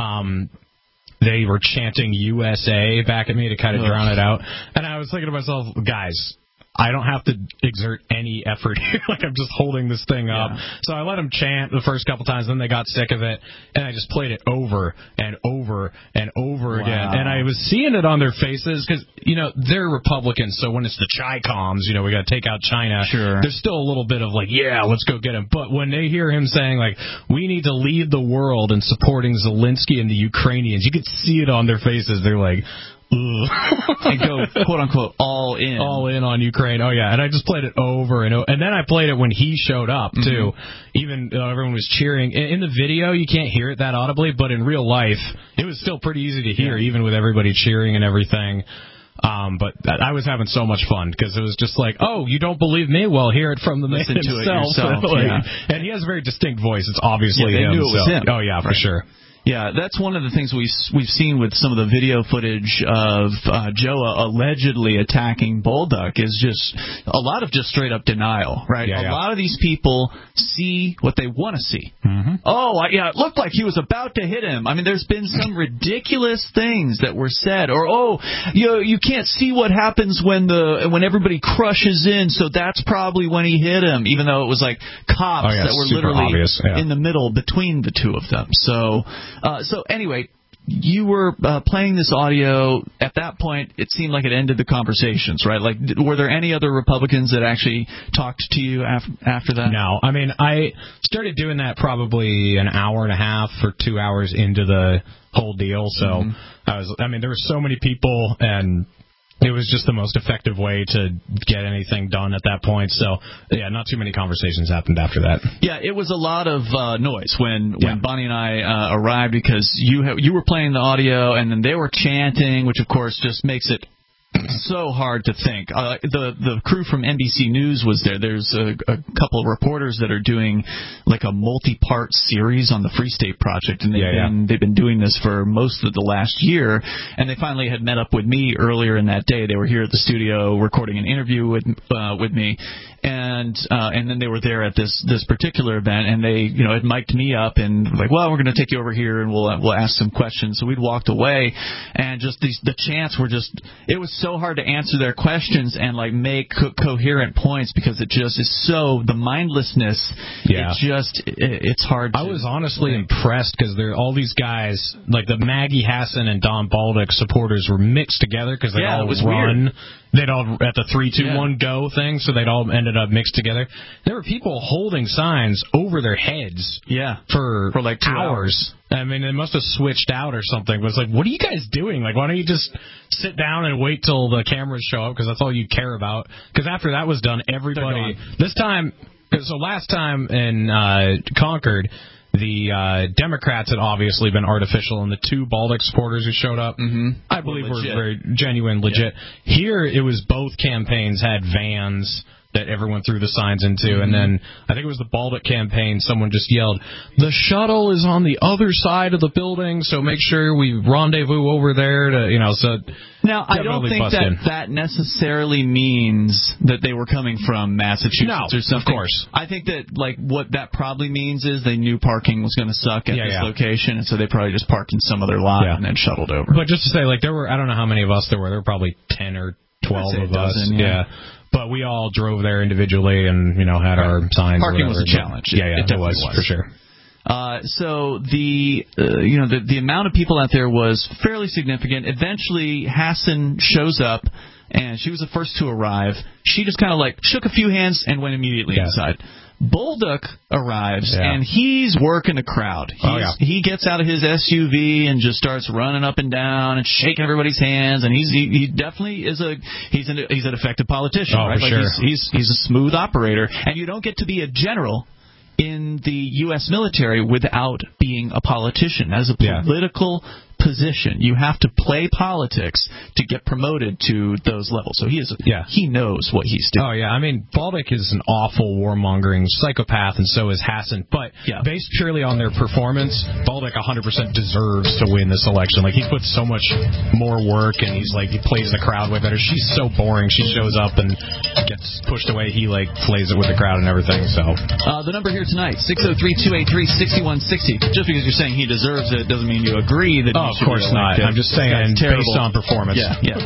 they were chanting USA back at me to kind of drown it out. And I was thinking to myself, guys, I don't have to exert any effort here. I'm just holding this thing up. So I let them chant the first couple times, then they got sick of it, and I just played it over and over and over again. And I was seeing it on their faces, because, they're Republicans, so when it's the Chi-Coms, we got to take out China, there's still a little bit of let's go get him. But when they hear him saying, we need to lead the world in supporting Zelensky and the Ukrainians, you could see it on their faces. They're like, and go quote unquote all in on Ukraine. Oh yeah, and I just played it over and over, and then I played it when he showed up too. Even though everyone was cheering in the video, you can't hear it that audibly, but in real life, it was still pretty easy to hear, even with everybody cheering and everything. But I was having so much fun, because it was just you don't believe me? Well, hear it from the man himself. And he has a very distinct voice. It's obviously him. They knew it was him. Oh yeah, for sure. Yeah, that's one of the things we've seen with some of the video footage of Joa allegedly attacking Baldock is just a lot of just straight up denial, right? A lot of these people see what they want to see. It looked like he was about to hit him. I mean, there's been some ridiculous things that were said, or you can't see what happens when everybody crushes in, so that's probably when he hit him, even though it was cops that were literally in the middle between the two of them. So anyway, you were playing this audio. At that point, it seemed like it ended the conversations, right? Were there any other Republicans that actually talked to you after that? No. I mean, I started doing that probably an hour and a half or 2 hours into the whole deal. So there were so many people, and it was just the most effective way to get anything done at that point. So, not too many conversations happened after that. Yeah, it was a lot of noise when Bonnie and I arrived, because you were playing the audio, and then they were chanting, which, of course, just makes it so hard to think. The crew from NBC News was there. There's a couple of reporters that are doing like a multi-part series on the Free State Project, and they've been doing this for most of the last year. And they finally had met up with me earlier in that day. They were here at the studio recording an interview with me, and then they were there at this particular event, and they had mic'd me up and like, well, we're going to take you over here and we'll ask some questions. So we'd walked away, and just the chants were just, it was so hard to answer their questions and like make coherent points because it just is so, the mindlessness, it's hard to, I was honestly impressed because all these guys, like the Maggie Hassan and Don Baldock supporters were mixed together because they all run. They'd all at the 3, 2, 1 go thing, so they'd all ended up mixed together. There were people holding signs over their heads for like 2 hours. I mean, they must have switched out or something. It was like, what are you guys doing? Like, why don't you just sit down and wait till the cameras show up, because that's all you care about. Because after that was done, everybody... This time... So last time in Concord... The Democrats had obviously been artificial, and the 2 Baldock supporters who showed up, I believe were very genuine, legit. Here, it was both campaigns had vans that everyone threw the signs into, and then I think it was the Baldock campaign, someone just yelled, the shuttle is on the other side of the building, so make sure we rendezvous over there to, so... Now, I don't think that necessarily means that they were coming from Massachusetts or something. Of course. I think that, like, what that probably means is they knew parking was going to suck at this location, and so they probably just parked in some other lot and then shuttled over. But just to say, like, there were, I don't know how many of us there were probably 10 or 12 of us. But we all drove there individually and, had our signs. Parking was a challenge. It was, for sure. So the amount of people out there was fairly significant. Eventually, Hassan shows up, and she was the first to arrive. She just kind of like shook a few hands and went immediately inside. Baldock arrives, and he's working the crowd. He gets out of his SUV and just starts running up and down and shaking everybody's hands. And he definitely is he's an effective politician, right? For like sure. He's a smooth operator, and you don't get to be a general in the U.S. military without being a politician. As a political position, you have to play politics to get promoted to those levels. So he knows what he's doing. Oh, yeah. I mean, Baldock is an awful warmongering psychopath, and so is Hassan. But based purely on their performance, Baldock 100% deserves to win this election. Like, he puts so much more work, and he plays the crowd way better. She's so boring. She shows up and gets pushed away. He, plays it with the crowd and everything. So the number here tonight, 603-283-6160. Just because you're saying he deserves it doesn't mean you agree that of course not. I'm just saying based on performance.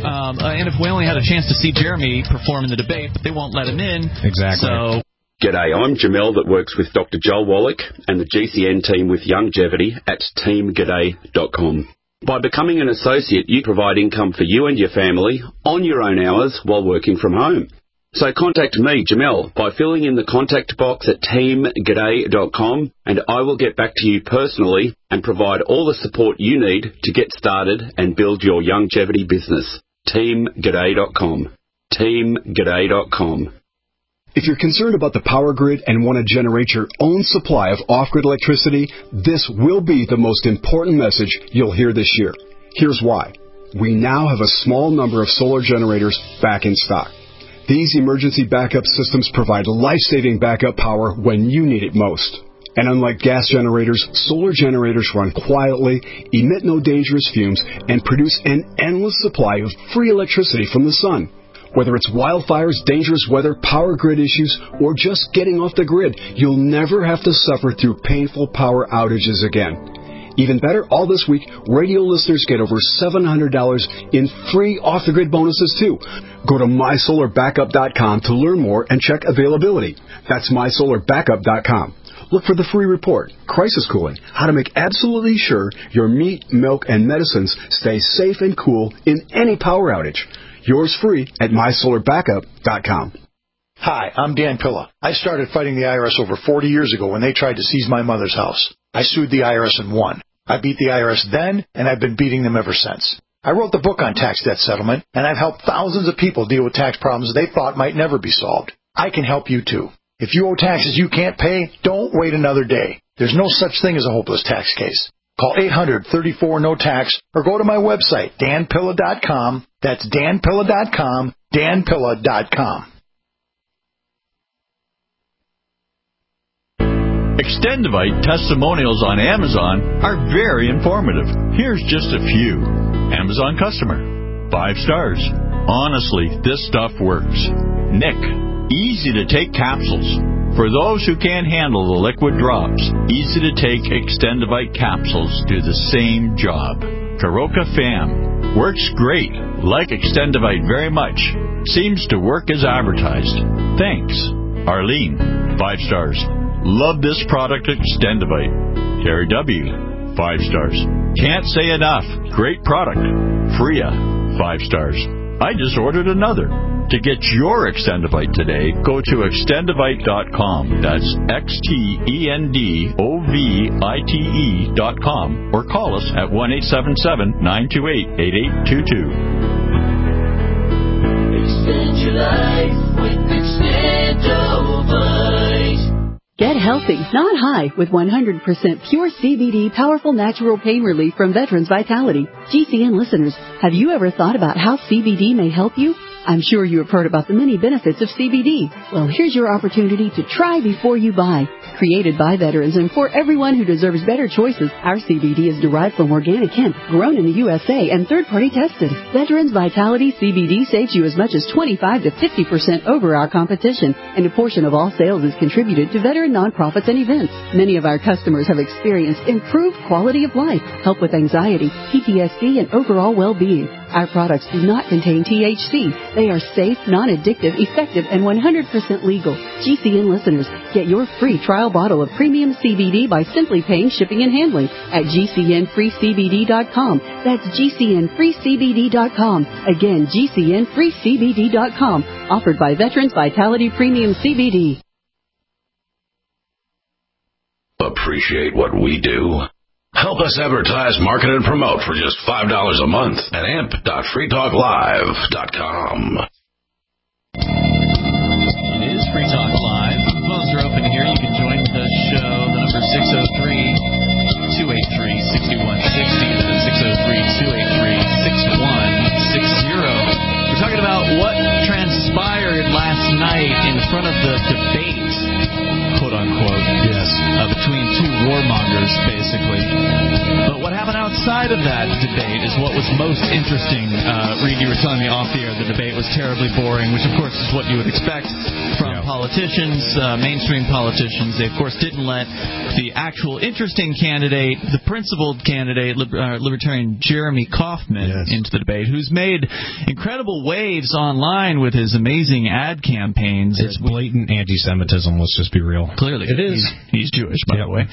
And if we only had a chance to see Jeremy perform in the debate, but they won't let him in. Exactly. So. G'day, I'm Jamel that works with Dr. Joel Wallach and the GCN team with Longevity at teamg'day.com. By becoming an associate, you provide income for you and your family on your own hours while working from home. So contact me, Jamel, by filling in the contact box at teamg'day.com, and I will get back to you personally and provide all the support you need to get started and build your longevity business. teamg'day.com. teamg'day.com. If you're concerned about the power grid and want to generate your own supply of off-grid electricity, this will be the most important message you'll hear this year. Here's why. We now have a small number of solar generators back in stock. These emergency backup systems provide life-saving backup power when you need it most. And unlike gas generators, solar generators run quietly, emit no dangerous fumes, and produce an endless supply of free electricity from the sun. Whether it's wildfires, dangerous weather, power grid issues, or just getting off the grid, you'll never have to suffer through painful power outages again. Even better, all this week, radio listeners get over $700 in free off-the-grid bonuses, too. Go to mysolarbackup.com to learn more and check availability. That's mysolarbackup.com. Look for the free report, Crisis Cooling, how to make absolutely sure your meat, milk, and medicines stay safe and cool in any power outage. Yours free at mysolarbackup.com. Hi, I'm Dan Pilla. I started fighting the IRS over 40 years ago when they tried to seize my mother's house. I sued the IRS and won. I beat the IRS then, and I've been beating them ever since. I wrote the book on tax debt settlement, and I've helped thousands of people deal with tax problems they thought might never be solved. I can help you too. If you owe taxes you can't pay, don't wait another day. There's no such thing as a hopeless tax case. Call 800-34-NO-TAX or go to my website, danpilla.com. That's danpilla.com, danpilla.com. Extendivite testimonials on Amazon are very informative. Here's just a few. Amazon customer. 5 stars. Honestly, this stuff works. Nick. Easy to take capsules. For those who can't handle the liquid drops, easy to take Extendivite capsules do the same job. Karoka Fam. Works great. Like Extendivite very much. Seems to work as advertised. Thanks. Arlene. 5 stars. Love this product, Extendivite. Terry W. 5 stars. Can't say enough. Great product. Freya. 5 stars. I just ordered another. To get your Extendivite today, go to extendivite.com. That's XTENDOVITE.com or call us at 1-877-928-8822. Extend your life with Extendivite. Get healthy, not high, with 100% pure CBD powerful natural pain relief from Veterans Vitality. GCN listeners, have you ever thought about how CBD may help you? I'm sure you have heard about the many benefits of CBD. Well, here's your opportunity to try before you buy. Created by veterans and for everyone who deserves better choices, our CBD is derived from organic hemp, grown in the USA, and third-party tested. Veterans Vitality CBD saves you as much as 25 to 50% over our competition, and a portion of all sales is contributed to veteran nonprofits and events. Many of our customers have experienced improved quality of life, help with anxiety, PTSD, and overall well-being. Our products do not contain THC. They are safe, non-addictive, effective, and 100% legal. GCN listeners, get your free trial bottle of premium CBD by simply paying shipping and handling at GCNFreeCBD.com. That's GCNFreeCBD.com. Again, GCNFreeCBD.com. Offered by Veterans Vitality Premium CBD. Appreciate what we do? Help us advertise, market, and promote for just $5 a month at amp.freetalklive.com. It is Free Talk Live. Phones are open here. You can join the show. The number is 603-283-6160. That's 603-283-6160. We're talking about what transpired last night in front of the debate, quote-unquote. Yes. Between two warmongers, basically. But what happened outside of that debate is what was most interesting. Reed, you were telling me off the air the debate was terribly boring, which, of course, is what you would expect from politicians, mainstream politicians. They, of course, didn't let the actual interesting candidate, the principled candidate, Libertarian Jeremy Kauffman, into the debate, who's made incredible waves online with his amazing ad campaigns. It's blatant anti-Semitism, let's just be real. Clearly. It is. He's Jewish, by the way.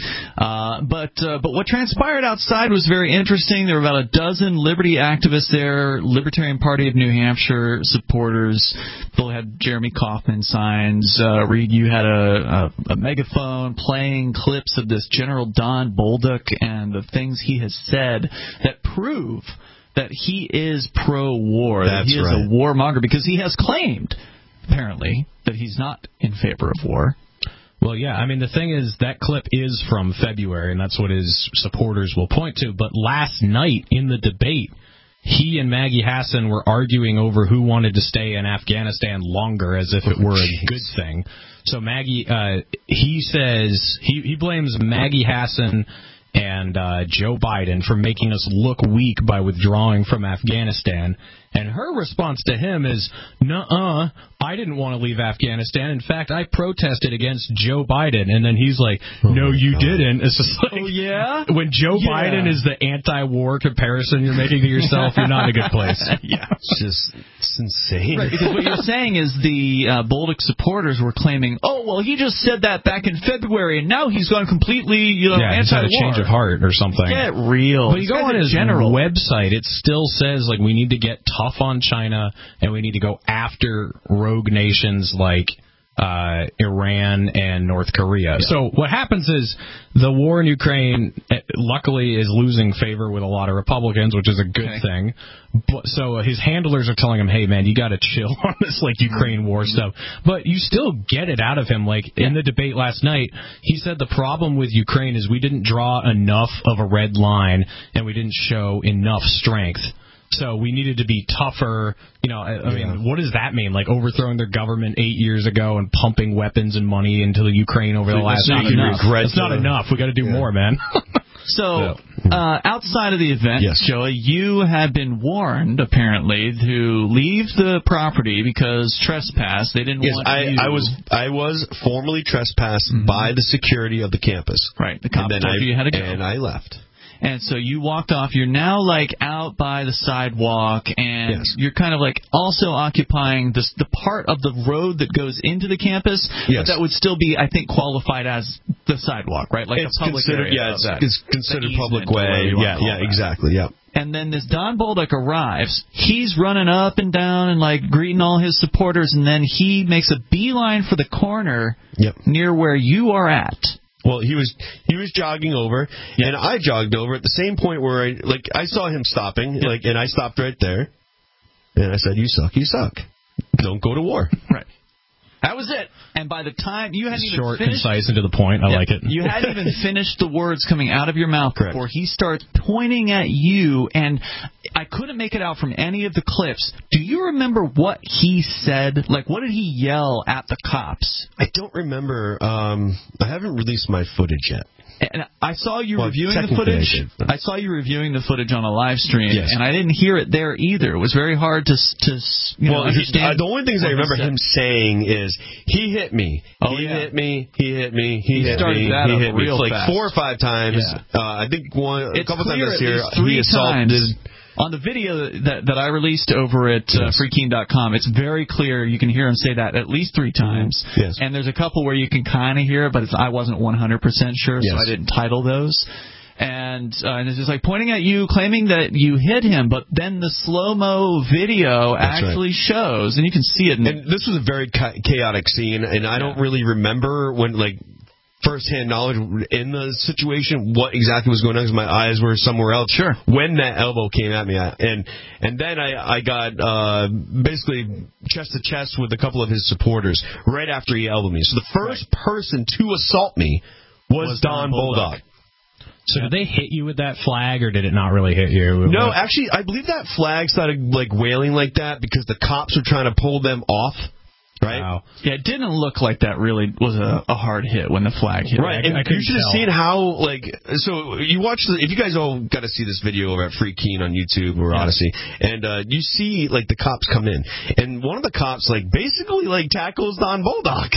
But what transpired outside was very interesting. There were about a dozen liberty activists there, Libertarian Party of New Hampshire supporters. People had Jeremy Kauffman signs. Reed, you had a megaphone playing clips of this General Don Bolduc and the things he has said that prove that he is pro-war, that he is a warmonger, because he has claimed, apparently, that he's not in favor of war. Well, yeah, I mean, the thing is, that clip is from February, and that's what his supporters will point to. But last night in the debate, he and Maggie Hassan were arguing over who wanted to stay in Afghanistan longer, as if it were a good thing. So Maggie, he says, he blames Maggie Hassan and Joe Biden for making us look weak by withdrawing from Afghanistan. And her response to him is, nuh-uh, I didn't want to leave Afghanistan. In fact, I protested against Joe Biden. And then he's like, no, you didn't. It's just like, when Joe Biden is the anti-war comparison you're making to yourself, you're not in a good place. It's insane. Right, because what you're saying is the Bolduc supporters were claiming, oh, well, he just said that back in February, and now he's gone completely, anti-war. He's had a change of heart or something. Get real. But you go on his website, it still says, like, we need to get tough on China, and we need to go after rogue nations like Iran and North Korea. Yeah. So what happens is the war in Ukraine, luckily, is losing favor with a lot of Republicans, which is a good thing. But, so his handlers are telling him, hey, man, you got to chill on this Ukraine war stuff. But you still get it out of him. In the debate last night, he said the problem with Ukraine is we didn't draw enough of a red line and we didn't show enough strength. So we needed to be tougher. I mean, what does that mean? Overthrowing their government 8 years ago and pumping weapons and money into the Ukraine over the last 8 years. That's not enough. We got to do more, man. So, outside of the event, Joey, you had been warned, apparently, to leave the property because trespass. They didn't want you. I was formally trespassed by the security of the campus. Right. The cop told you had to go. And I left. And so you walked off. You're now out by the sidewalk, and you're kind of also occupying the part of the road that goes into the campus. But that would still be, I think, qualified as the sidewalk, right? It's a public considered, area. it's considered public way. Yeah, exactly. Yeah. And then this Don Bolduc arrives. He's running up and down and greeting all his supporters, and then he makes a beeline for the corner near where you are at. Well, he was jogging over, and I jogged over at the same point where I saw him stopping, and I stopped right there, and I said, "You suck. Don't go to war." Right. That was it. And by the time you hadn't even short, finished, concise, and to the point, I like it. You hadn't even finished the words coming out of your mouth before he starts pointing at you, and I couldn't make it out from any of the clips. Do you remember what he said? What did he yell at the cops? I don't remember. I haven't released my footage yet. And I saw you reviewing the footage. I saw you reviewing the footage on a live stream, and I didn't hear it there either. It was very hard to understand. The only things I remember him saying is, he hit me. He hit me. He hit me. He hit me. He hit me. It's 4 or 5 times. I think a couple times this year he assaulted. On the video that I released over at freekeen.com, it's very clear. You can hear him say that at least 3 times. Yes. And there's a couple where you can kind of hear it, but I wasn't 100% sure, so I didn't title those. And it's just pointing at you, claiming that you hit him, but then the slow-mo video actually shows, and you can see it. And this was a very chaotic scene, and I don't really remember when, first-hand knowledge in the situation, what exactly was going on, because my eyes were somewhere else. Sure. When that elbow came at me, and then I got basically chest to chest with a couple of his supporters right after he elbowed me. So the first person to assault me was Don Bolduc. So did they hit you with that flag, or did it not really hit you? No, actually, I believe that flag started wailing like that because the cops were trying to pull them off. Right? Wow. Yeah, it didn't look like that really was a hard hit when the flag hit. Right, and you should have seen how, so you watch if you guys all got to see this video over at Free Keen on YouTube or Odyssey, and you see, the cops come in, and one of the cops, basically, tackles Don Bolduc.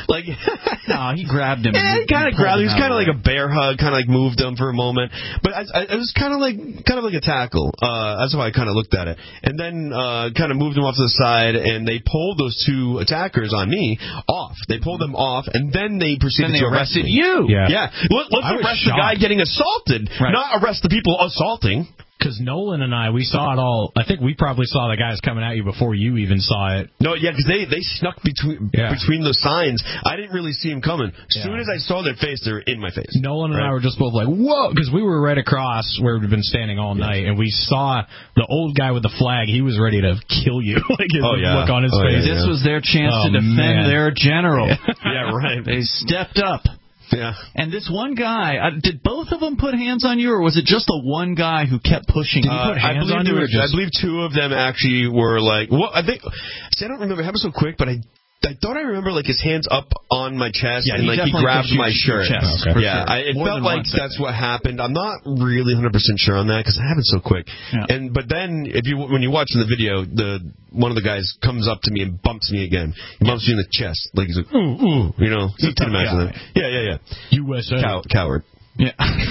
No, he grabbed him. Yeah, he kind of grabbed him. He was kind of like a bear hug, kind of moved him for a moment, but it was kind of like a tackle. That's how I kind of looked at it. And then kind of moved him off to the side, and they pulled those 2 attackers on me off. They pulled them off, and then they proceeded to arrest me. You. Yeah. Let's arrest the guy getting assaulted, not arrest the people assaulting. Because Nolan and we saw it all. I think we probably saw the guys coming at you before you even saw it. No, because they snuck between those signs. I didn't really see them coming. As soon as I saw their face, they were in my face. Nolan and I were just both like, whoa, because we were right across where we've been standing all night, and we saw the old guy with the flag. He was ready to kill you. Look on his face. This was their chance to defend their general. Yeah, right. They stepped up. Yeah. And this one guy, did both of them put hands on you, or was it just the one guy who kept pushing you? I believe 2 of them actually were I don't remember. It happened so quick, but I thought I remember his hands up on my chest and he grabbed my shirt. Okay. Yeah, it felt like that's what happened. I'm not really 100% sure on that because it happened so quick. Yeah. But then when you watch in the video, one of the guys comes up to me and bumps me again. He bumps me in the chest he's like, ooh, you can imagine that. Yeah. USA coward. Yeah.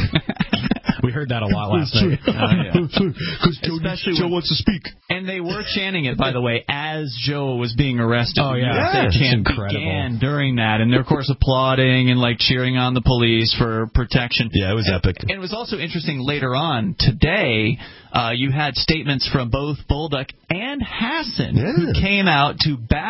We heard that a lot last night. Because Joe wants to speak. And they were chanting it, by the way, as Joe was being arrested. Oh, yeah. The chant began during that. And they're, of course, applauding and, cheering on the police for protection. Yeah, it was epic. And it was also interesting later on today, you had statements from both Bolduc and Hassan who came out to back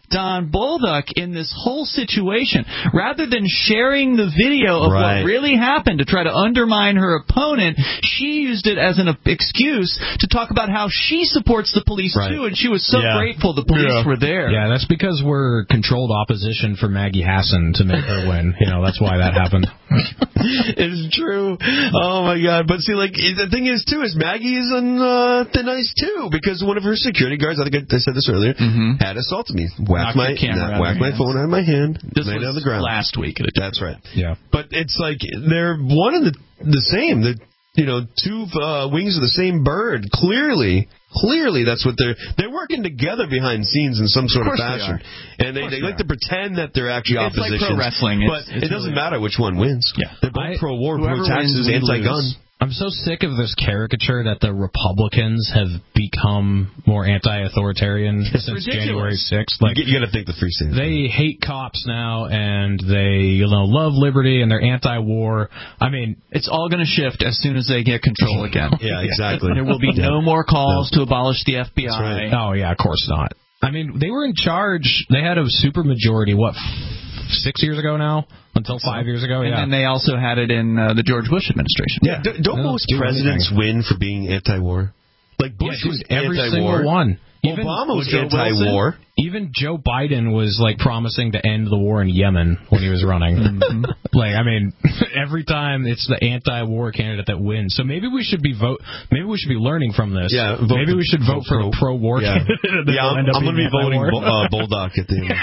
Don Bolduc in this whole situation. Rather than sharing the video of what really happened to try to undermine her opponent, she used it as an excuse to talk about how she supports the police too, and she was so grateful the police were there. Yeah, that's because we're controlled opposition for Maggie Hassan to make her win. That's why that happened. It's true. Oh my God! But see, the thing is too, is Maggie is on thin ice too, because one of her security guards, I think I said this earlier, had assaulted me, whacked my phone out of my hand, laid it on the ground last week. That's right. Yeah. But it's like they're one and the same. Two wings of the same bird. Clearly, that's what they're working together behind scenes in some sort of fashion. And they like to pretend that they're actually opposition. It's like pro wrestling. But it doesn't matter which one wins. Yeah. They're both pro-war, pro-taxes, anti-gun. I'm so sick of this caricature that the Republicans have become more anti-authoritarian since January 6th. You got to think the free states. They hate cops now, and they love liberty, and they're anti-war. I mean, it's all going to shift as soon as they get control again. Yeah, exactly. There will be no more calls to abolish the FBI. That's right. Oh, yeah, of course not. I mean, they were in charge. They had a supermajority, 6 years ago now? Until 5 years ago, and then they also had it in the George Bush administration. Yeah, don't most presidents win for being anti-war? Like Bush was every anti-war. single one. Obama was anti-war. Even Joe Biden was promising to end the war in Yemen when he was running. Every time it's the anti-war candidate that wins. So maybe we should be learning from this. Yeah, maybe we should vote for the pro-war candidate. I'm going to be voting Bolduc at the end.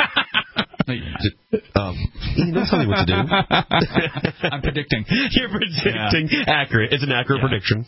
Ian, don't tell me what to do. I'm predicting. You're predicting. Yeah. Accurate. It's an accurate prediction.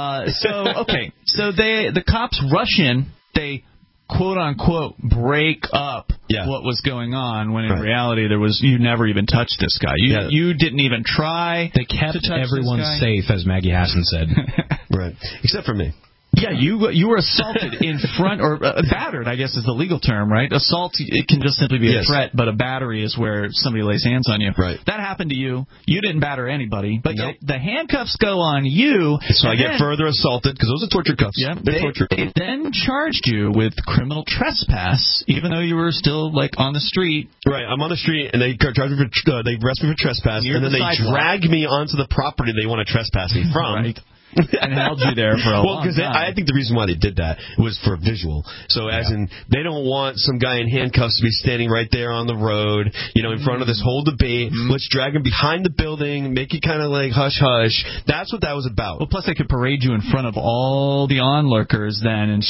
So the cops rush in. They quote unquote break up what was going on, when in reality you never even touched this guy. You didn't even try. They kept everyone safe, as Maggie Hassan said. Right, except for me. Yeah, you were assaulted in front, or battered, I guess is the legal term, right? Assault, it can just simply be a threat, but a battery is where somebody lays hands on you. Right. That happened to you. You didn't batter anybody, but the handcuffs go on you. So I get further assaulted, because those are torture cuffs. Yeah, They're torture. They then charged you with criminal trespass, even though you were still, on the street. Right, I'm on the street, and they charge me they arrest me for trespass, and then they drag me onto the property they want to trespass me from. Right. And held you there for a long time. Because I think the reason why they did that was for visual. So as in, they don't want some guy in handcuffs to be standing right there on the road, in front of this whole debate. Let's drag him behind the building, make it kind of hush-hush. That's what that was about. Well, plus they could parade you in front of all the onlookers then. And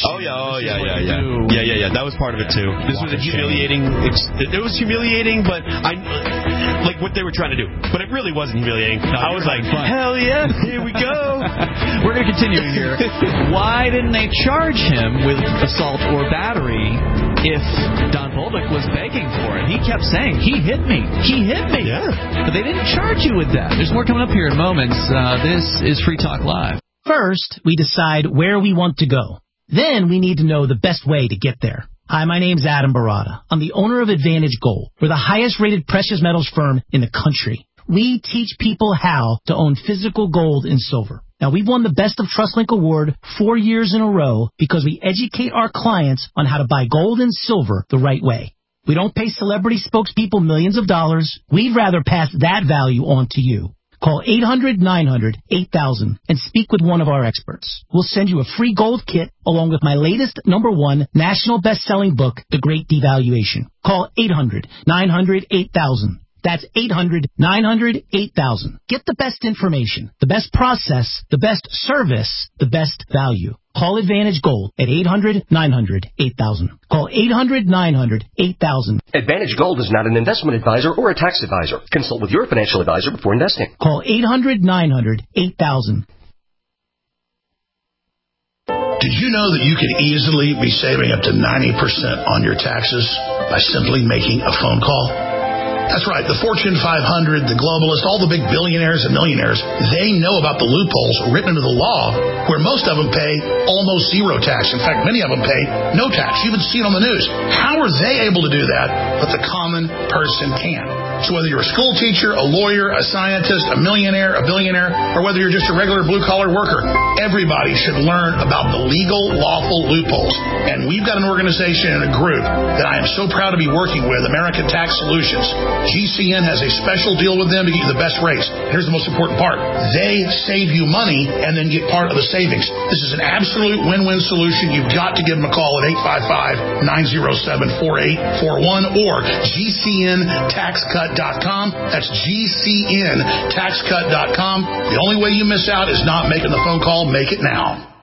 Yeah. That was part of it, too. This was a humiliating... It was humiliating, but what they were trying to do. But it really wasn't humiliating. I was like, hell yeah, here we go. We're going to continue here. Why didn't they charge him with assault or battery if Don Bolduc was begging for it? He kept saying, he hit me. He hit me. Yeah. But they didn't charge you with that. There's more coming up here in moments. This is Free Talk Live. First, we decide where we want to go. Then we need to know the best way to get there. Hi, my name's Adam Barada. I'm the owner of Advantage Gold. We're the highest-rated precious metals firm in the country. We teach people how to own physical gold and silver. Now, we've won the Best of TrustLink Award 4 years in a row because we educate our clients on how to buy gold and silver the right way. We don't pay celebrity spokespeople millions of dollars. We'd rather pass that value on to you. Call 800-900-8000 and speak with one of our experts. We'll send you a free gold kit along with my latest #1 national best-selling book, The Great Devaluation. Call 800-900-8000. That's 800-900-8000. Get the best information, the best process, the best service, the best value. Call Advantage Gold at 800-900-8000. Call 800-900-8000. Advantage Gold is not an investment advisor or a tax advisor. Consult with your financial advisor before investing. Call 800-900-8000. Did you know that you can easily be saving up to 90% on your taxes by simply making a phone call? That's right. The Fortune 500, the globalists, all the big billionaires and millionaires, they know about the loopholes written into the law where most of them pay almost zero tax. In fact, many of them pay no tax. You even see it on the news. How are they able to do that, but the common person can? So whether you're a school teacher, a lawyer, a scientist, a millionaire, a billionaire, or whether you're just a regular blue-collar worker, everybody should learn about the legal, lawful loopholes. And we've got an organization and a group that I am so proud to be working with, American Tax Solutions. GCN has a special deal with them to get you the best rates. Here's the most important part. They save you money and then get part of the savings. This is an absolute win-win solution. You've got to give them a call at 855-907-4841 or GCNTaxCut.com. That's GCNTaxCut.com. The only way you miss out is not making the phone call. Make it now.